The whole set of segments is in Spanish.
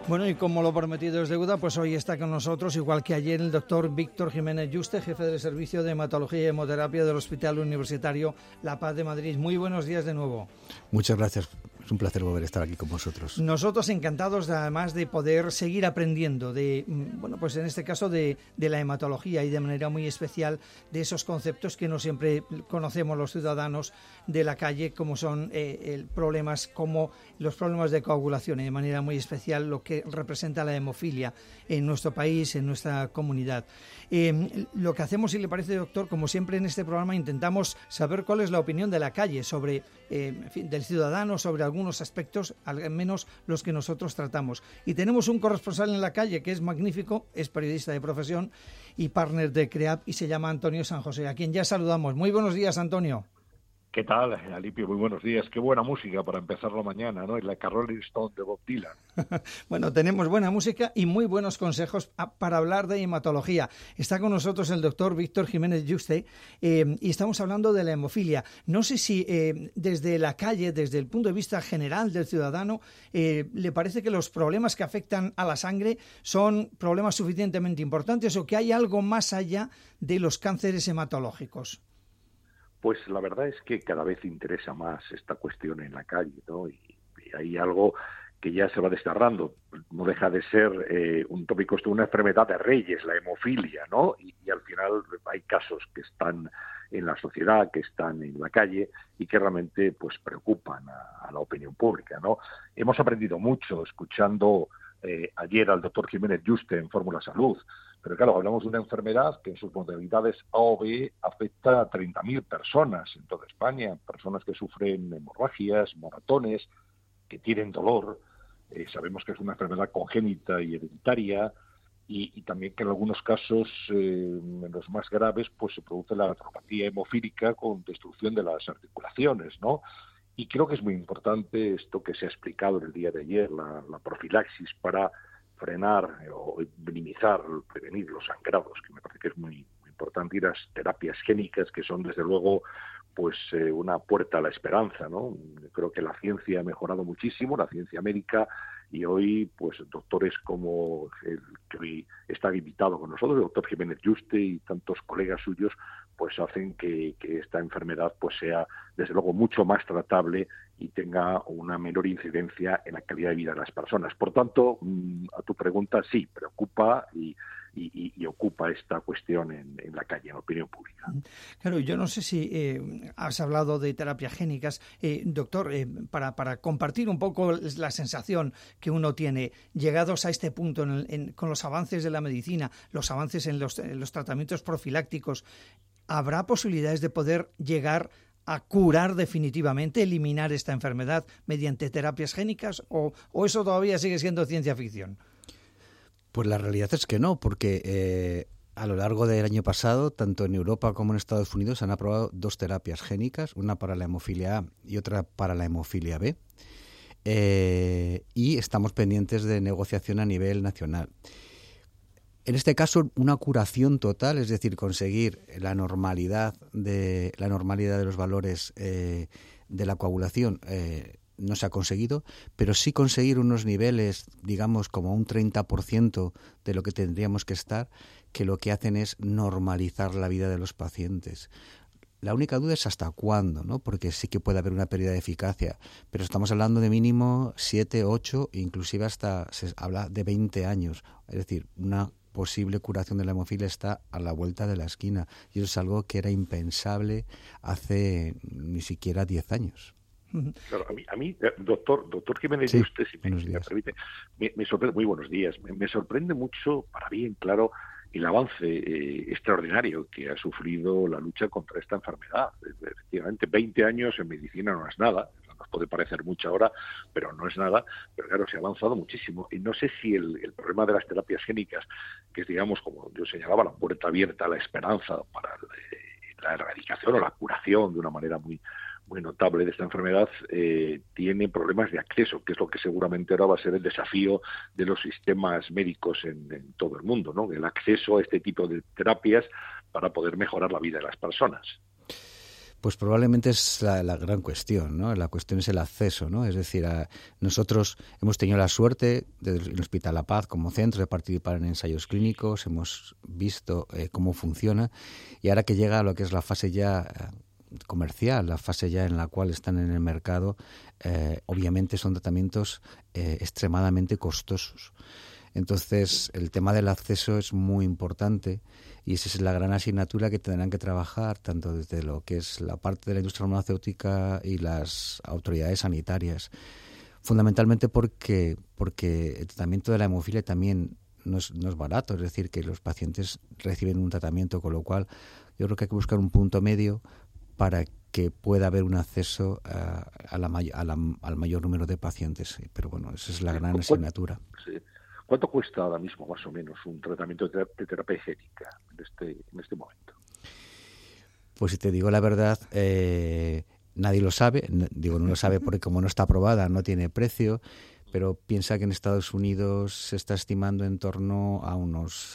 Bueno, y como lo prometido es deuda, pues hoy está con nosotros, igual que ayer, el doctor Víctor Jiménez Yuste, jefe del Servicio de Hematología y Hemoterapia del Hospital Universitario La Paz de Madrid. Muy buenos días de nuevo. Muchas gracias. Es un placer volver a estar aquí con vosotros. Nosotros encantados, además, de poder seguir aprendiendo pues en este caso de la hematología y de manera muy especial de esos conceptos que no siempre conocemos los ciudadanos de la calle, como son problemas como los problemas de coagulación y de manera muy especial lo que representa la hemofilia en nuestro país, en nuestra comunidad. Lo que hacemos, si le parece, doctor, como siempre en este programa, intentamos saber cuál es la opinión de la calle sobre, del ciudadano, sobre algunos aspectos, al menos los que nosotros tratamos. Y tenemos un corresponsal en la calle que es magnífico, es periodista de profesión y partner de CREAP y se llama Antonio San José, a quien ya saludamos. Muy buenos días, Antonio. ¿Qué tal, Alipio? Muy buenos días. Qué buena música para empezar la mañana, ¿no? Es la Rolling Stone de Bob Dylan. Bueno, tenemos buena música y muy buenos consejos para hablar de hematología. Está con nosotros el doctor Víctor Jiménez Yuste y estamos hablando de la hemofilia. No sé si desde la calle, desde el punto de vista general del ciudadano, le parece que los problemas que afectan a la sangre son problemas suficientemente importantes o que hay algo más allá de los cánceres hematológicos. Pues la verdad es que cada vez interesa más esta cuestión en la calle, ¿no? Y hay algo que ya se va desgarrando. No deja de ser un tópico, una enfermedad de reyes, la hemofilia, ¿no? Y al final hay casos que están en la sociedad, que están en la calle y que realmente pues preocupan a la opinión pública, ¿no? Hemos aprendido mucho escuchando ayer al doctor Jiménez Yuste en Fórmula Salud. Pero claro, hablamos de una enfermedad que en sus modalidades A o B afecta a 30.000 personas en toda España, personas que sufren hemorragias, maratones, que tienen dolor. Sabemos que es una enfermedad congénita y hereditaria y también que en algunos casos, en los más graves, pues se produce la artropatía hemofílica con destrucción de las articulaciones, ¿no? Y creo que es muy importante esto que se ha explicado en el día de ayer, la profilaxis para frenar o minimizar, prevenir los sangrados, que me parece que es muy importante, y las terapias génicas, que son desde luego pues una puerta a la esperanza, ¿no? Creo que la ciencia ha mejorado muchísimo, la ciencia médica, y hoy pues doctores como el que hoy está invitado con nosotros, el doctor Jiménez Yuste y tantos colegas suyos, pues hacen que esta enfermedad pues sea desde luego mucho más tratable y tenga una menor incidencia en la calidad de vida de las personas. Por tanto, a tu pregunta, sí, preocupa y ocupa esta cuestión en la calle, en la opinión pública. Claro, yo no sé si has hablado de terapias génicas, doctor, para compartir un poco la sensación que uno tiene, llegados a este punto con los avances de la medicina, los avances en los tratamientos profilácticos, ¿habrá posibilidades de poder llegar a curar definitivamente, eliminar esta enfermedad mediante terapias génicas o eso todavía sigue siendo ciencia ficción? Pues la realidad es que no, porque a lo largo del año pasado, tanto en Europa como en Estados Unidos, se han aprobado 2 terapias génicas, una para la hemofilia A y otra para la hemofilia B, y estamos pendientes de negociación a nivel nacional. En este caso, una curación total, es decir, conseguir la normalidad de los valores de la coagulación, no se ha conseguido, pero sí conseguir unos niveles, digamos, como un 30% de lo que tendríamos que estar, que lo que hacen es normalizar la vida de los pacientes. La única duda es hasta cuándo, ¿no? Porque sí que puede haber una pérdida de eficacia, pero estamos hablando de mínimo 7, 8, inclusive hasta se habla de 20 años. Es decir, una posible curación de la hemofilia está a la vuelta de la esquina y eso es algo que era impensable hace ni siquiera 10 años. Claro, a mí doctor Jiménez Yuste, si me permite, me sorprende, muy buenos días, me sorprende mucho, para bien claro, el avance extraordinario que ha sufrido la lucha contra esta enfermedad. Efectivamente, 20 años en medicina no es nada, nos puede parecer mucho ahora, pero no es nada, pero claro, se ha avanzado muchísimo. Y no sé si el problema de las terapias génicas, que es, digamos, como yo señalaba, la puerta abierta a la esperanza para la erradicación o la curación de una manera muy notable de esta enfermedad, tiene problemas de acceso, que es lo que seguramente ahora va a ser el desafío de los sistemas médicos en todo el mundo, ¿no? El acceso a este tipo de terapias para poder mejorar la vida de las personas. Pues probablemente es la gran cuestión, ¿no? La cuestión es el acceso, ¿no? Es decir, nosotros hemos tenido la suerte desde el Hospital La Paz como centro de participar en ensayos clínicos, hemos visto cómo funciona, y ahora que llega a lo que es la fase ya comercial, la fase ya en la cual están en el mercado, obviamente son tratamientos extremadamente costosos. Entonces, el tema del acceso es muy importante y esa es la gran asignatura que tendrán que trabajar tanto desde lo que es la parte de la industria farmacéutica y las autoridades sanitarias. Fundamentalmente porque el tratamiento de la hemofilia también no es barato, es decir, que los pacientes reciben un tratamiento, con lo cual yo creo que hay que buscar un punto medio para que pueda haber un acceso al mayor número de pacientes. Pero bueno, esa es la gran asignatura. Sí. ¿Cuánto cuesta ahora mismo, más o menos, un tratamiento de terapia génica en este momento? Pues si te digo la verdad, nadie lo sabe. No lo sabe porque como no está aprobada, no tiene precio, pero piensa que en Estados Unidos se está estimando en torno a unos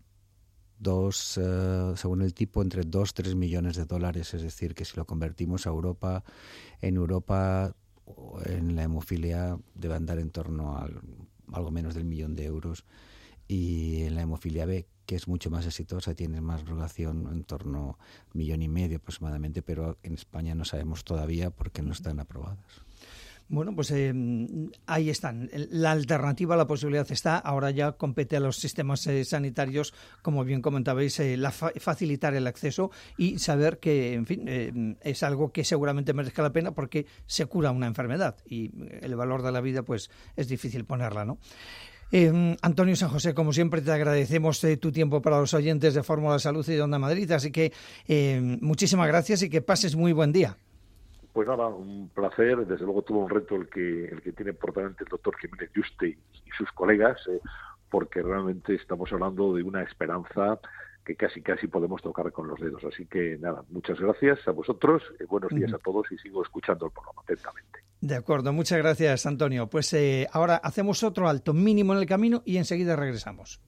según el tipo, entre 2-3 millones de dólares. Es decir, que si lo convertimos a Europa, en la hemofilia debe andar en torno a algo menos del 1 millón de euros, y en la hemofilia B, que es mucho más exitosa, tiene más duración, en torno a 1,5 millones aproximadamente, pero en España no sabemos todavía porque no están aprobadas. Bueno, pues ahí están. La alternativa, la posibilidad está. Ahora ya compete a los sistemas sanitarios, como bien comentabais, facilitar el acceso y saber que, en fin, es algo que seguramente merezca la pena porque se cura una enfermedad y el valor de la vida, pues, es difícil ponerla, ¿no? Antonio San José, como siempre, te agradecemos tu tiempo para los oyentes de Fórmula Salud y de Onda Madrid, así que muchísimas gracias y que pases muy buen día. Pues nada, un placer. Desde luego tuvo un reto el que tiene por delante el doctor Jiménez Yuste y sus colegas, porque realmente estamos hablando de una esperanza que casi podemos tocar con los dedos. Así que nada, muchas gracias a vosotros, buenos días a todos y sigo escuchando el programa atentamente. De acuerdo, muchas gracias, Antonio. Pues ahora hacemos otro alto mínimo en el camino y enseguida regresamos.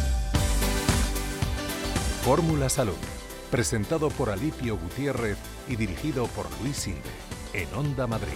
Fórmula Salud, presentado por Alipio Gutiérrez y dirigido por Luis Sinde, en Onda Madrid.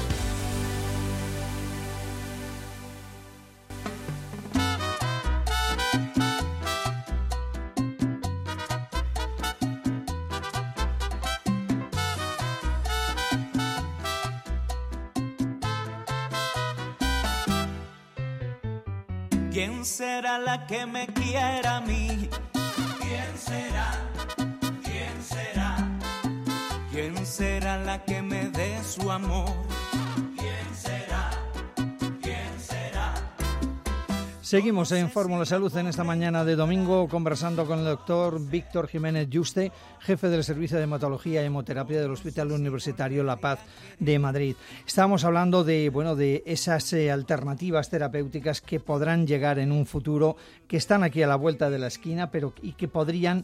¿Quién será la que me quiera a mí? ¿Quién será? ¿Quién será? ¿Quién será la que me dé su amor? ¿Quién será? ¿Quién será? Seguimos en Fórmula Salud en esta mañana de domingo conversando con el doctor Víctor Jiménez Yuste, jefe del Servicio de Hematología y Hemoterapia del Hospital Universitario La Paz de Madrid. Estábamos hablando de esas alternativas terapéuticas que podrán llegar en un futuro, que están aquí a la vuelta de la esquina, pero y que podrían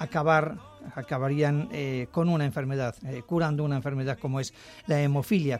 acabarían con una enfermedad, curando una enfermedad como es la hemofilia,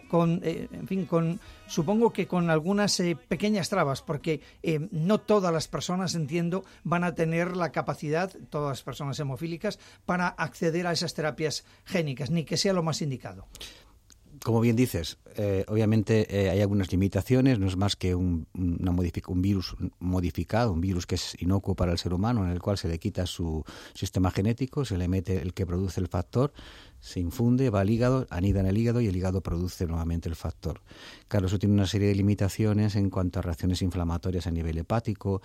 supongo que con algunas pequeñas trabas, porque no todas las personas, entiendo, van a tener la capacidad, todas las personas hemofílicas, para acceder a esas terapias génicas, ni que sea lo más indicado. Como bien dices, obviamente hay algunas limitaciones, no es más que un virus modificado, un virus que es inocuo para el ser humano, en el cual se le quita su sistema genético, se le mete el que produce el factor, se infunde, va al hígado, anida en el hígado y el hígado produce nuevamente el factor. Claro, eso tiene una serie de limitaciones en cuanto a reacciones inflamatorias a nivel hepático.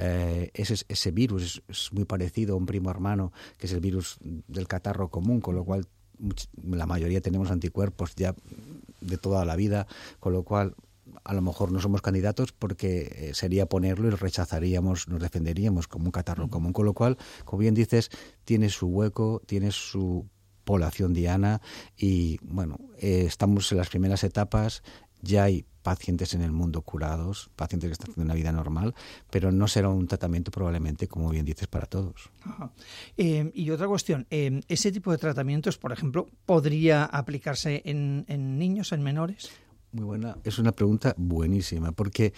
Ese virus es muy parecido a un primo hermano, que es el virus del catarro común, con lo cual la mayoría tenemos anticuerpos ya de toda la vida, con lo cual a lo mejor no somos candidatos porque sería ponerlo y lo rechazaríamos, nos defenderíamos como un catarro común, con lo cual, como bien dices, tiene su hueco, tiene su población diana y bueno, estamos en las primeras etapas, ya hay pacientes en el mundo curados, pacientes que están haciendo una vida normal, pero no será un tratamiento probablemente, como bien dices, para todos. Ajá. Y otra cuestión, ¿ese tipo de tratamientos, por ejemplo, podría aplicarse en niños, en menores? Muy buena, es una pregunta buenísima, porque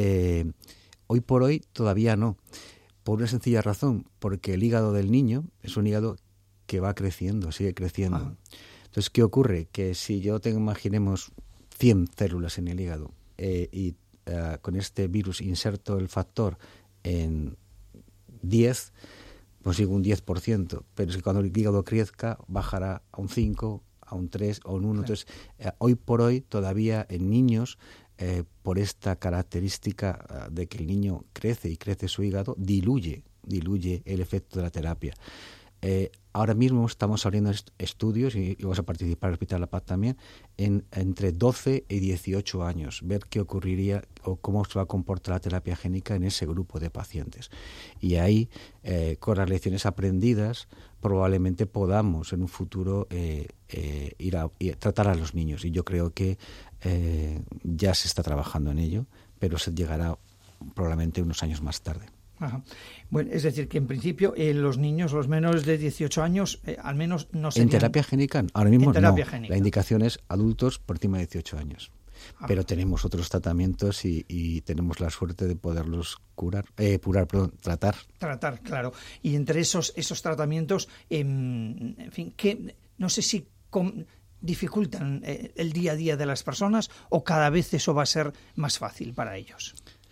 hoy por hoy todavía no, por una sencilla razón, porque el hígado del niño es un hígado que va creciendo, sigue creciendo. Ajá. Entonces, ¿qué ocurre? Que si yo imaginemos 100 células en el hígado y con este virus inserto el factor en 10, consigo un 10%, pero es que cuando el hígado crezca bajará a un 5, a un 3 o un 1. Claro. Entonces, hoy por hoy todavía en niños, por esta característica de que el niño crece y crece su hígado, diluye el efecto de la terapia. Ahora mismo estamos abriendo estudios, y vamos a participar en el Hospital La Paz también, entre 12 y 18 años, ver qué ocurriría o cómo se va a comportar la terapia génica en ese grupo de pacientes. Y ahí, con las lecciones aprendidas, probablemente podamos en un futuro ir a tratar a los niños. Y yo creo que ya se está trabajando en ello, pero se llegará probablemente unos años más tarde. Ajá. Bueno, es decir, que en principio los niños, los menores de 18 años, al menos no serían... En terapia génica, ahora mismo no. Génica. La indicación es adultos por encima de 18 años. Pero tenemos otros tratamientos y tenemos la suerte de poderlos tratar. Tratar, claro. Y entre esos tratamientos, en fin, que no sé si dificultan el día a día de las personas o cada vez eso va a ser más fácil para ellos.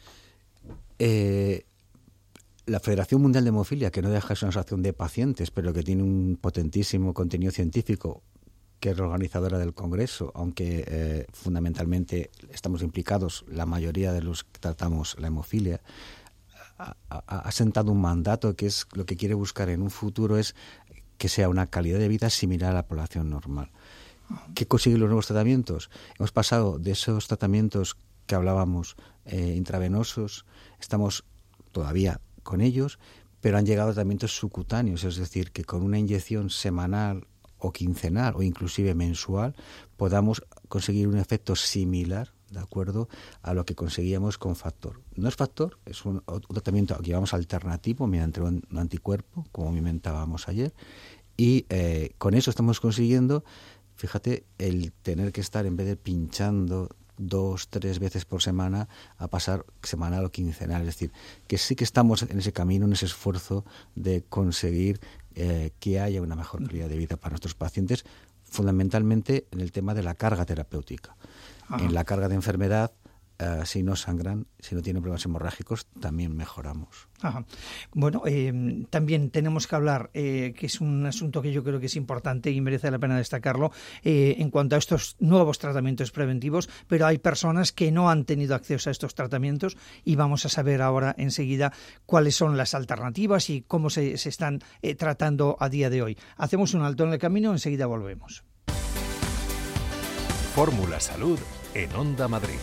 La Federación Mundial de Hemofilia, que no deja de ser una asociación de pacientes, pero que tiene un potentísimo contenido científico, que es la organizadora del Congreso, aunque fundamentalmente estamos implicados la mayoría de los que tratamos la hemofilia, ha sentado un mandato que es lo que quiere buscar en un futuro es que sea una calidad de vida similar a la población normal. ¿Qué consiguen los nuevos tratamientos? Hemos pasado de esos tratamientos que hablábamos intravenosos, estamos todavía con ellos, pero han llegado tratamientos subcutáneos, es decir, que con una inyección semanal o quincenal o inclusive mensual podamos conseguir un efecto similar, ¿de acuerdo?, a lo que conseguíamos con factor. No es factor, es un tratamiento que llamamos alternativo mediante un anticuerpo, como comentábamos ayer, y con eso estamos consiguiendo, fíjate, el tener que estar, en vez de pinchando 2-3 veces por semana, a pasar semanal o quincenal. Es decir, que sí que estamos en ese camino, en ese esfuerzo de conseguir que haya una mejor calidad de vida para nuestros pacientes, fundamentalmente en el tema de la carga terapéutica. En la carga de enfermedad, si no sangran, si no tienen problemas hemorrágicos, también mejoramos. Ajá. Bueno, también tenemos que hablar, que es un asunto que yo creo que es importante y merece la pena destacarlo, en cuanto a estos nuevos tratamientos preventivos, pero hay personas que no han tenido acceso a estos tratamientos y vamos a saber ahora enseguida cuáles son las alternativas y cómo se están tratando a día de hoy. Hacemos un alto en el camino, enseguida volvemos. Fórmula Salud en Onda Madrid.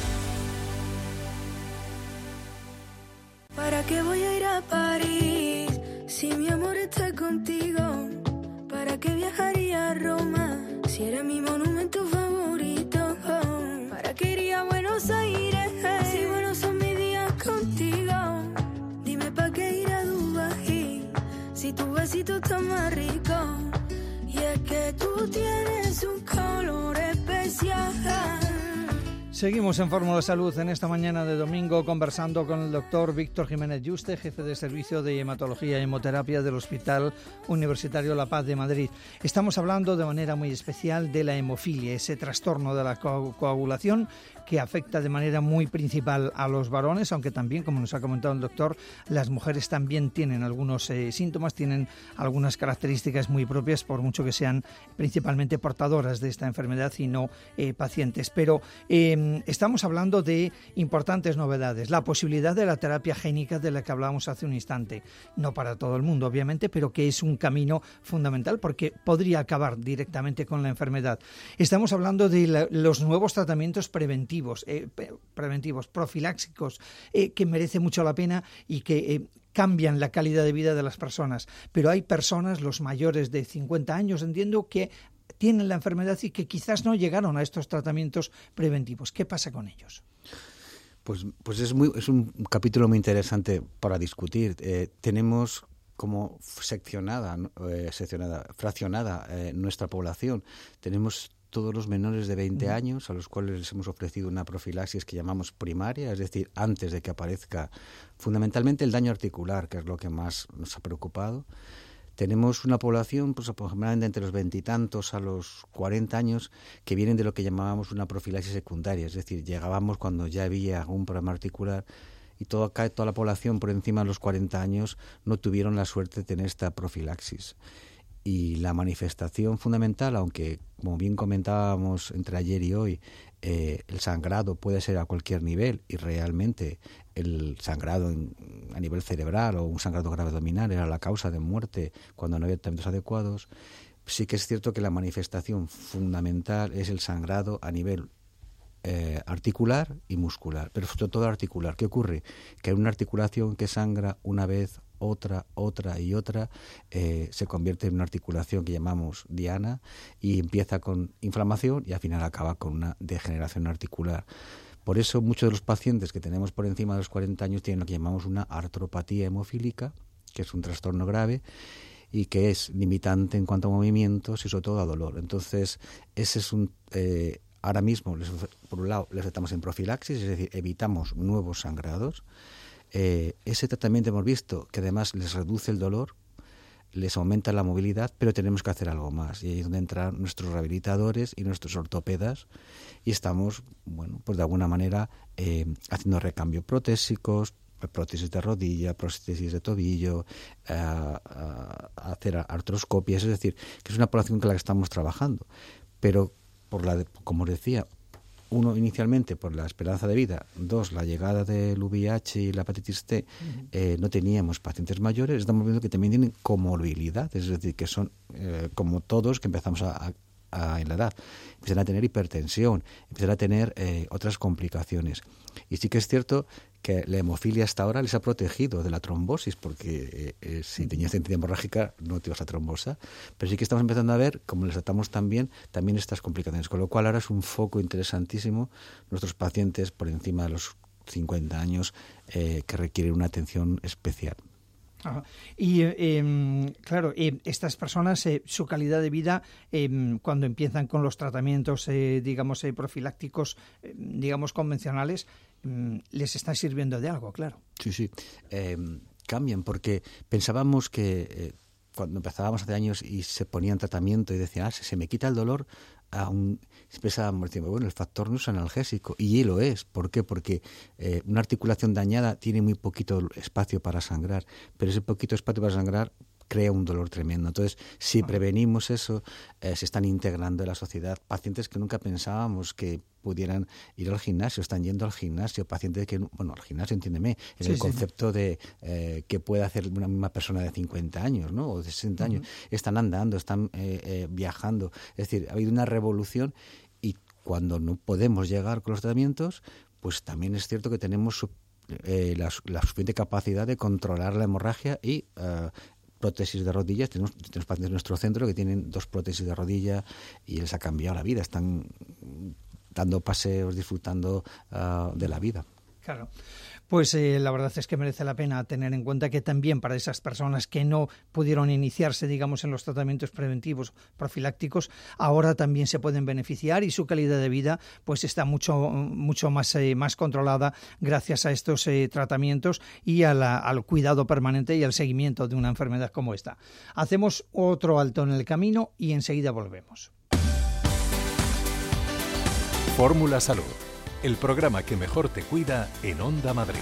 ¿Para qué voy a ir a París si mi amor está contigo? ¿Para qué viajaría a Roma si eres mi monumento favorito? ¿Para qué iría a Buenos Aires si buenos son mis días contigo? Dime ¿para qué ir a Dubái si tu besito está más rico? Y es que tú tienes un color especial. Seguimos en Fórmula Salud en esta mañana de domingo conversando con el doctor Víctor Jiménez Yuste, jefe de servicio de hematología y hemoterapia del Hospital Universitario La Paz de Madrid. Estamos hablando de manera muy especial de la hemofilia, ese trastorno de la coagulación que afecta de manera muy principal a los varones, aunque también, como nos ha comentado el doctor, las mujeres también tienen algunos síntomas, tienen algunas características muy propias, por mucho que sean principalmente portadoras de esta enfermedad y no pacientes. Pero estamos hablando de importantes novedades, la posibilidad de la terapia génica de la que hablábamos hace un instante, no para todo el mundo obviamente, pero que es un camino fundamental porque podría acabar directamente con la enfermedad. Estamos hablando de los nuevos tratamientos preventivos, profiláxicos, que merece mucho la pena y que cambian la calidad de vida de las personas. Pero hay personas, los mayores de 50 años, entiendo, que tienen la enfermedad y que quizás no llegaron a estos tratamientos preventivos. ¿Qué pasa con ellos? Pues es un capítulo muy interesante para discutir. Tenemos como fraccionada nuestra población. Tenemos todos los menores de 20 años a los cuales les hemos ofrecido una profilaxis que llamamos primaria, es decir, antes de que aparezca fundamentalmente el daño articular, que es lo que más nos ha preocupado. tenemos una población pues, aproximadamente entre los 20 y tantos a los 40 años que vienen de lo que llamábamos una profilaxis secundaria, es decir, llegábamos cuando ya había algún problema articular y toda la población por encima de los 40 años no tuvieron la suerte de tener esta profilaxis. Y la manifestación fundamental, aunque como bien comentábamos entre ayer y hoy, el sangrado puede ser a cualquier nivel y realmente el sangrado a nivel cerebral o un sangrado grave abdominal era la causa de muerte cuando no había tratamientos adecuados, sí que es cierto que la manifestación fundamental es el sangrado a nivel articular y muscular, pero sobre todo articular. ¿Qué ocurre? Que hay una articulación que sangra una vez, otra y otra, se convierte en una articulación que llamamos diana y empieza con inflamación y al final acaba con una degeneración articular. Por eso muchos de los pacientes que tenemos por encima de los 40 años tienen lo que llamamos una artropatía hemofílica, que es un trastorno grave y que es limitante en cuanto a movimientos y sobre todo a dolor. Entonces, ese es ahora mismo, por un lado, les tratamos en profilaxis, es decir, evitamos nuevos sangrados. Ese tratamiento hemos visto que además les reduce el dolor, les aumenta la movilidad, pero tenemos que hacer algo más. Y ahí es donde entran nuestros rehabilitadores y nuestros ortopedas y estamos, bueno, pues de alguna manera haciendo recambios protésicos, prótesis de rodilla, prótesis de tobillo, hacer artroscopias, es decir, que es una población con la que estamos trabajando. Pero, como os decía, uno, inicialmente, por la esperanza de vida. Dos, la llegada del VIH y la hepatitis C, no teníamos pacientes mayores. Estamos viendo que también tienen comorbilidades, es decir, que son como todos que empezamos en la edad. Empiezan a tener hipertensión, empiezan a tener otras complicaciones. Y sí que es cierto que la hemofilia hasta ahora les ha protegido de la trombosis, porque si tenías centinela hemorrágica no te ibas a trombosa, pero sí que estamos empezando a ver cómo les tratamos también estas complicaciones, con lo cual ahora es un foco interesantísimo nuestros pacientes por encima de los 50 años que requieren una atención especial. Ajá. Y claro, estas personas, su calidad de vida, cuando empiezan con los tratamientos, digamos, profilácticos, digamos, convencionales, les está sirviendo de algo, claro. Sí. Cambian, porque pensábamos que cuando empezábamos hace años y se ponía en tratamiento y decían, se me quita el dolor, pensábamos, bueno, el factor no es analgésico, y lo es. ¿Por qué? Porque una articulación dañada tiene muy poquito espacio para sangrar, pero ese poquito espacio para sangrar crea un dolor tremendo. Entonces, si prevenimos eso, se están integrando en la sociedad. Pacientes que nunca pensábamos que pudieran ir al gimnasio, están yendo al gimnasio. Pacientes que, al gimnasio, entiéndeme, en el concepto de que puede hacer una misma persona de 50 años, ¿no? O de 60 años. Están andando, están viajando. Es decir, ha habido una revolución y cuando no podemos llegar con los tratamientos, pues también es cierto que tenemos la suficiente capacidad de controlar la hemorragia y prótesis de rodillas. Tenemos pacientes en nuestro centro que tienen 2 prótesis de rodilla y les ha cambiado la vida. Están dando paseos, disfrutando de la vida. Claro. Pues la verdad es que merece la pena tener en cuenta que también para esas personas que no pudieron iniciarse, digamos, en los tratamientos preventivos profilácticos, ahora también se pueden beneficiar y su calidad de vida pues está mucho más controlada gracias a estos tratamientos y al cuidado permanente y al seguimiento de una enfermedad como esta. Hacemos otro alto en el camino y enseguida volvemos. Fórmula Salud, el programa que mejor te cuida en Onda Madrid.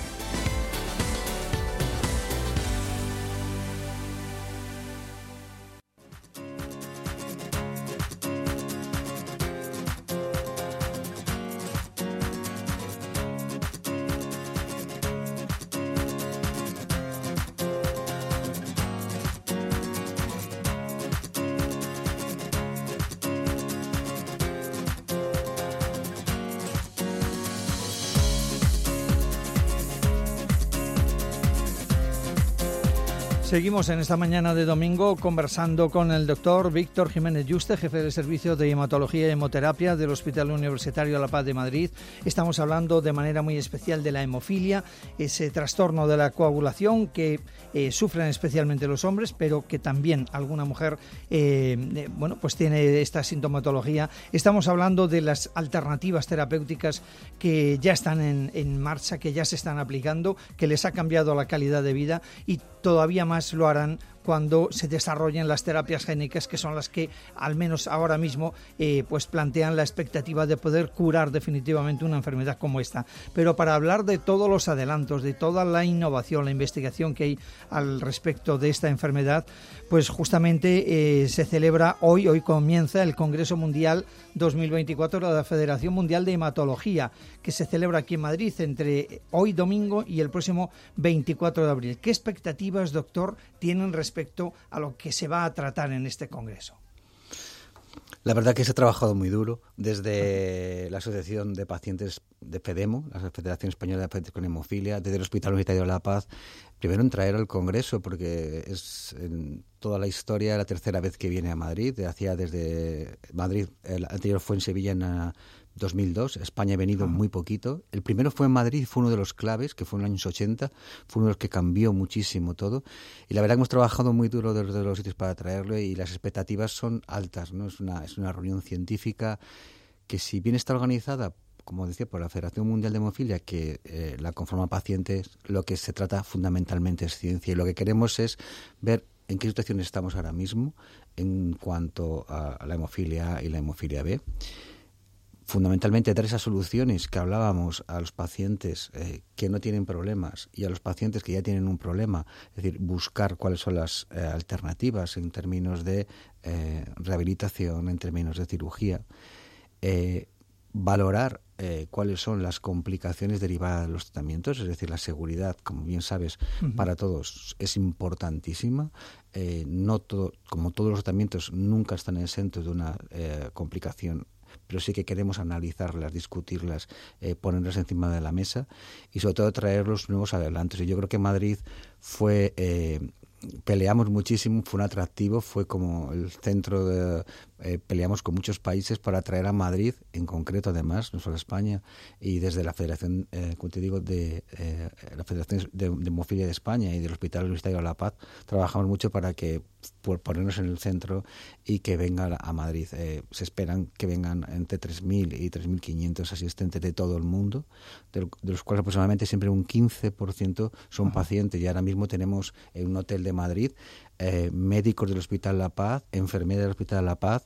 Seguimos en esta mañana de domingo conversando con el doctor Víctor Jiménez Yuste, jefe del Servicio de Hematología y Hemoterapia del Hospital Universitario La Paz de Madrid. Estamos hablando de manera muy especial de la hemofilia, ese trastorno de la coagulación que sufren especialmente los hombres, pero que también alguna mujer pues tiene esta sintomatología. Estamos hablando de las alternativas terapéuticas que ya están en marcha, que ya se están aplicando, que les ha cambiado la calidad de vida y todavía más lo harán cuando se desarrollen las terapias génicas, que son las que, al menos ahora mismo, pues plantean la expectativa de poder curar definitivamente una enfermedad como esta. Pero para hablar de todos los adelantos, de toda la innovación, la investigación que hay al respecto de esta enfermedad, pues justamente se celebra hoy comienza el Congreso Mundial 2024 de la Federación Mundial de Hematología, que se celebra aquí en Madrid entre hoy domingo y el próximo 24 de abril. ¿Qué expectativas, doctor, tienen respecto a lo que se va a tratar en este congreso? La verdad que se ha trabajado muy duro desde la Asociación de Pacientes de FEDEMO, la Federación Española de Pacientes con Hemofilia, desde el Hospital Universitario de La Paz, primero en traer al Congreso, porque es en toda la historia la tercera vez que viene a Madrid, hacía desde Madrid, el anterior fue en Sevilla en 2002, España ha venido muy poquito. El primero fue en Madrid, fue uno de los claves, que fue en los años 80, fue uno de los que cambió muchísimo todo. Y la verdad que hemos trabajado muy duro desde los sitios para traerlo y las expectativas son altas, ¿no? Es una reunión científica que, si bien está organizada, como decía, por la Federación Mundial de Hemofilia, que la conforma pacientes, lo que se trata fundamentalmente es ciencia. Y lo que queremos es ver en qué situación estamos ahora mismo en cuanto a la hemofilia y la hemofilia B. Fundamentalmente dar esas soluciones que hablábamos a los pacientes que no tienen problemas y a los pacientes que ya tienen un problema, es decir, buscar cuáles son las alternativas en términos de rehabilitación, en términos de cirugía, valorar cuáles son las complicaciones derivadas de los tratamientos, es decir, la seguridad, como bien sabes, para todos es importantísima. Como todos los tratamientos, nunca están exentos de una complicación, pero sí que queremos analizarlas, discutirlas, ponerlas encima de la mesa y sobre todo traer los nuevos adelantos. Y yo creo que Madrid fue... peleamos muchísimo, fue un atractivo, fue como el centro de... peleamos con muchos países para traer a Madrid, en concreto además, no solo España, y desde la Federación, como te digo, la Federación de Hemofilia de España y del Hospital Universitario de La Paz, trabajamos mucho para que por ponernos en el centro y que vengan a Madrid. Se esperan que vengan entre 3.000 y 3.500 asistentes de todo el mundo, de los cuales aproximadamente siempre un 15% son pacientes, y ahora mismo tenemos en un hotel de Madrid médicos del Hospital La Paz, enfermeras del Hospital La Paz,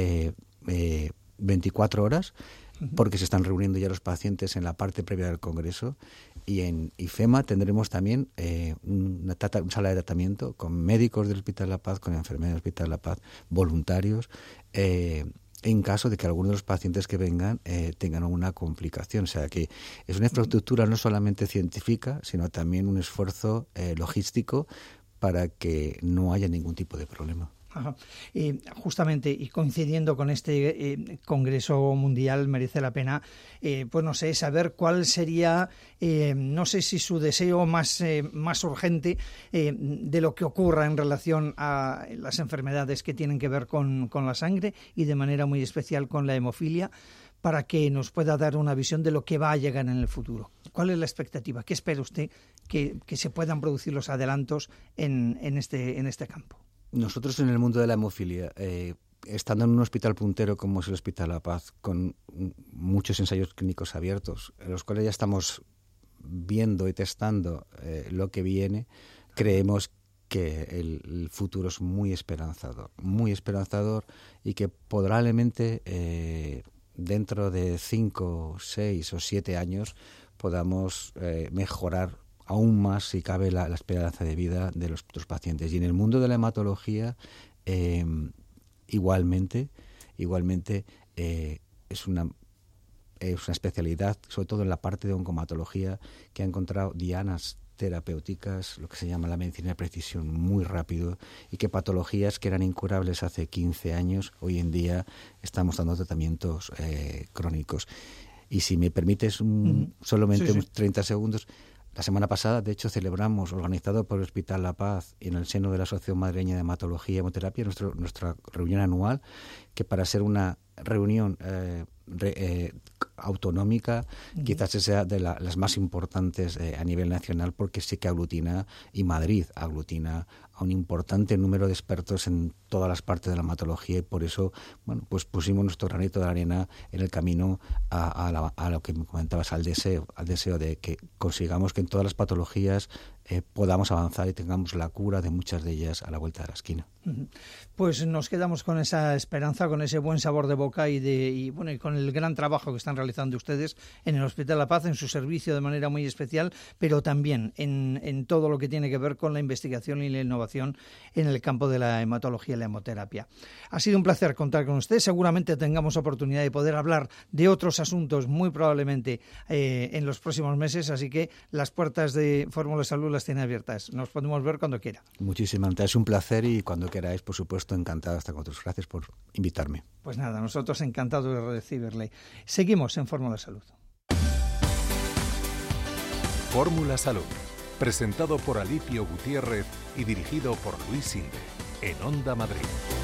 24 horas, porque se están reuniendo ya los pacientes en la parte previa del Congreso. Y en IFEMA tendremos también una sala de tratamiento con médicos del Hospital La Paz, con enfermeras del Hospital La Paz, voluntarios, en caso de que alguno de los pacientes que vengan tengan alguna complicación. O sea que es una infraestructura no solamente científica, sino también un esfuerzo logístico para que no haya ningún tipo de problema. Ajá. Justamente, y coincidiendo con este Congreso Mundial, merece la pena, pues no sé, saber cuál sería, no sé si su deseo más urgente de lo que ocurra en relación a las enfermedades que tienen que ver con la sangre y de manera muy especial con la hemofilia, para que nos pueda dar una visión de lo que va a llegar en el futuro. ¿Cuál es la expectativa? ¿Qué espera usted que se puedan producir los adelantos en este campo? Nosotros en el mundo de la hemofilia, estando en un hospital puntero como es el Hospital La Paz, con muchos ensayos clínicos abiertos, en los cuales ya estamos viendo y testando lo que viene, creemos que el futuro es muy esperanzador y que probablemente dentro de 5, 6 o 7 años podamos mejorar aún más, si cabe, la esperanza de vida de los pacientes. Y en el mundo de la hematología, igualmente es una especialidad, sobre todo en la parte de oncomatología, que ha encontrado dianas terapéuticas, lo que se llama la medicina de precisión, muy rápido, y que patologías que eran incurables hace 15 años, hoy en día estamos dando tratamientos crónicos. Y si me permites solamente unos 30 segundos, la semana pasada, de hecho, celebramos, organizado por el Hospital La Paz y en el seno de la Asociación Madrileña de Hematología y Hemoterapia, nuestra reunión anual, que para ser una reunión autonómica, quizás sea de las más importantes a nivel nacional, porque sí que aglutina, y Madrid aglutina a un importante número de expertos en todas las partes de la hematología, y por eso, bueno, pues pusimos nuestro granito de arena en el camino a lo que me comentabas, al deseo de que consigamos que en todas las patologías podamos avanzar y tengamos la cura de muchas de ellas a la vuelta de la esquina. Pues nos quedamos con esa esperanza, con ese buen sabor de boca y con el gran trabajo que están realizando ustedes en el Hospital La Paz, en su servicio de manera muy especial, pero también en todo lo que tiene que ver con la investigación y la innovación en el campo de la hematología y la hemoterapia. Ha sido un placer contar con usted. Seguramente tengamos oportunidad de poder hablar de otros asuntos muy probablemente en los próximos meses, así que las puertas de Fórmula Salud las tiene abiertas. Nos podemos ver cuando quiera. Muchísimas gracias, es un placer, y cuando queráis, por supuesto, encantado de estar con vosotros. Gracias por invitarme. Pues nada, nosotros encantados de recibirle. Seguimos en Fórmula Salud. Fórmula Salud, presentado por Alipio Gutiérrez y dirigido por Luis Sinde, en Onda Madrid.